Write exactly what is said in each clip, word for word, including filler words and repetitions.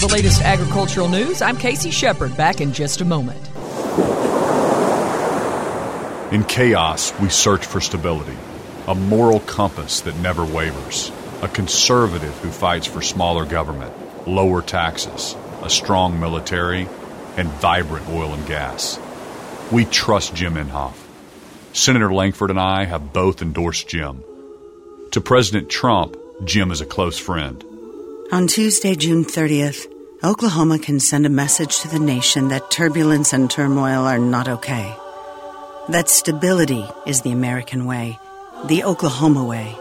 the latest agricultural news. I'm Casey Shepard, back in just a moment. In chaos, we search for stability, a moral compass that never wavers, a conservative who fights for smaller government, lower taxes, a strong military, and vibrant oil and gas. We trust Jim Inhofe. Senator Lankford and I have both endorsed Jim. To President Trump, Jim is a close friend. On Tuesday, June thirtieth, Oklahoma can send a message to the nation that turbulence and turmoil are not okay. That stability is the American way, the Oklahoma way.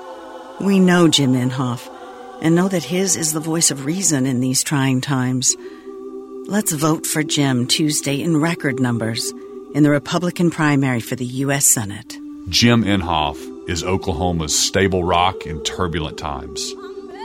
We know Jim Inhofe and know that his is the voice of reason in these trying times. Let's vote for Jim Tuesday in record numbers in the Republican primary for the U S Senate. Jim Inhofe is Oklahoma's stable rock in turbulent times.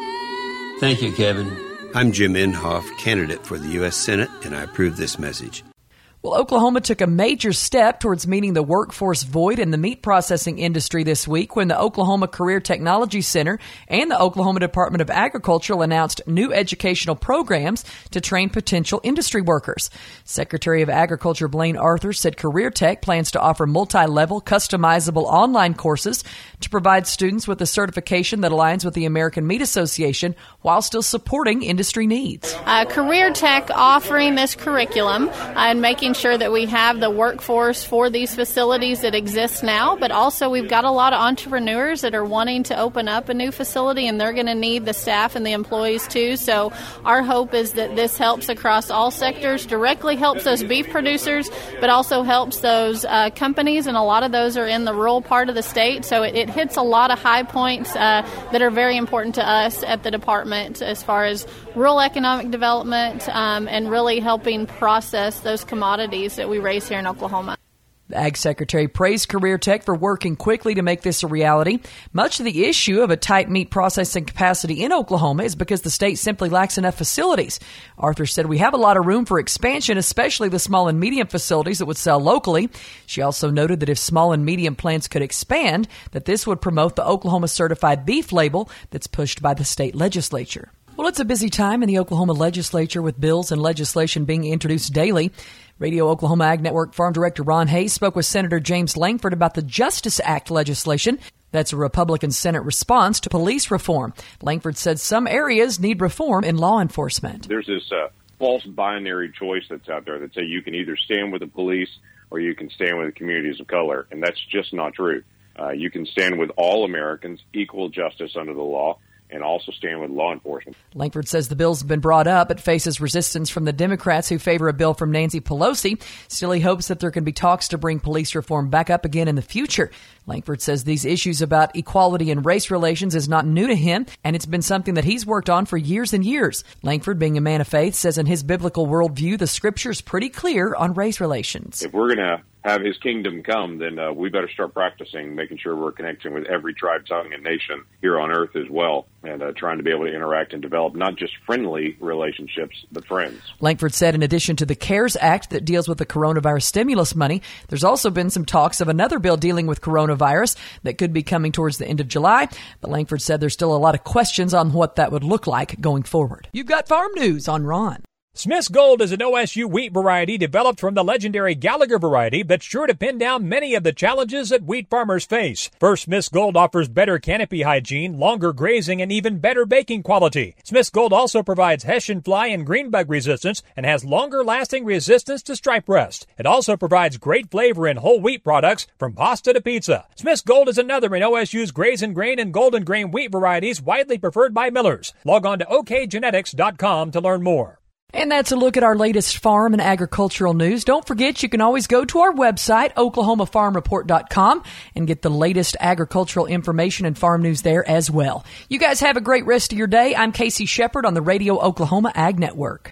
Thank you, Kevin. I'm Jim Inhofe, candidate for the U S Senate, and I approve this message. Well, Oklahoma took a major step towards meeting the workforce void in the meat processing industry this week when the Oklahoma Career Technology Center and the Oklahoma Department of Agriculture announced new educational programs to train potential industry workers. Secretary of Agriculture Blaine Arthur said Career Tech plans to offer multi-level, customizable online courses to provide students with a certification that aligns with the American Meat Association while still supporting industry needs. Uh, Career Tech offering this curriculum uh, and making sure that we have the workforce for these facilities that exist now, but also we've got a lot of entrepreneurs that are wanting to open up a new facility, and they're going to need the staff and the employees too. So our hope is that this helps across all sectors, directly helps those beef producers, but also helps those uh, companies, and a lot of those are in the rural part of the state. So it, it hits a lot of high points uh, that are very important to us at the department as far as rural economic development um, and really helping process those commodities that we raise here in Oklahoma. The Ag Secretary praised Career Tech for working quickly to make this a reality. Much of the issue of a tight meat processing capacity in Oklahoma is because the state simply lacks enough facilities. Arthur said we have a lot of room for expansion, especially the small and medium facilities that would sell locally. She also noted that if small and medium plants could expand, that this would promote the Oklahoma Certified Beef label that's pushed by the state legislature. Well, it's a busy time in the Oklahoma legislature with bills and legislation being introduced daily. Radio Oklahoma Ag Network Farm Director Ron Hayes spoke with Senator James Lankford about the Justice Act legislation. That's a Republican Senate response to police reform. Lankford said some areas need reform in law enforcement. There's this uh, false binary choice that's out there that say you can either stand with the police or you can stand with the communities of color, and that's just not true. Uh, you can stand with all Americans, equal justice under the law, and also stand with law enforcement. Lankford says the bill's been brought up, but faces resistance from the Democrats who favor a bill from Nancy Pelosi. Still, he hopes that there can be talks to bring police reform back up again in the future. Lankford says these issues about equality and race relations is not new to him, and it's been something that he's worked on for years and years. Lankford, being a man of faith, says in his biblical worldview, the scripture's pretty clear on race relations. If we're going to have his kingdom come, then uh, we better start practicing making sure we're connecting with every tribe, tongue, and nation here on earth as well, and uh, trying to be able to interact and develop not just friendly relationships, but friends. Lankford said in addition to the CARES Act that deals with the coronavirus stimulus money, there's also been some talks of another bill dealing with coronavirus that could be coming towards the end of July, but Lankford said there's still a lot of questions on what that would look like going forward. You've got farm news on Ron. Smith's Gold is an O S U wheat variety developed from the legendary Gallagher variety that's sure to pin down many of the challenges that wheat farmers face. First, Smith's Gold offers better canopy hygiene, longer grazing, and even better baking quality. Smith's Gold also provides Hessian fly and greenbug resistance and has longer-lasting resistance to stripe rust. It also provides great flavor in whole wheat products from pasta to pizza. Smith's Gold is another in O S U's Graze and Grain and Golden Grain wheat varieties widely preferred by millers. Log on to O K genetics dot com to learn more. And that's a look at our latest farm and agricultural news. Don't forget, you can always go to our website, oklahoma farm report dot com, and get the latest agricultural information and farm news there as well. You guys have a great rest of your day. I'm Casey Shepard on the Radio Oklahoma Ag Network.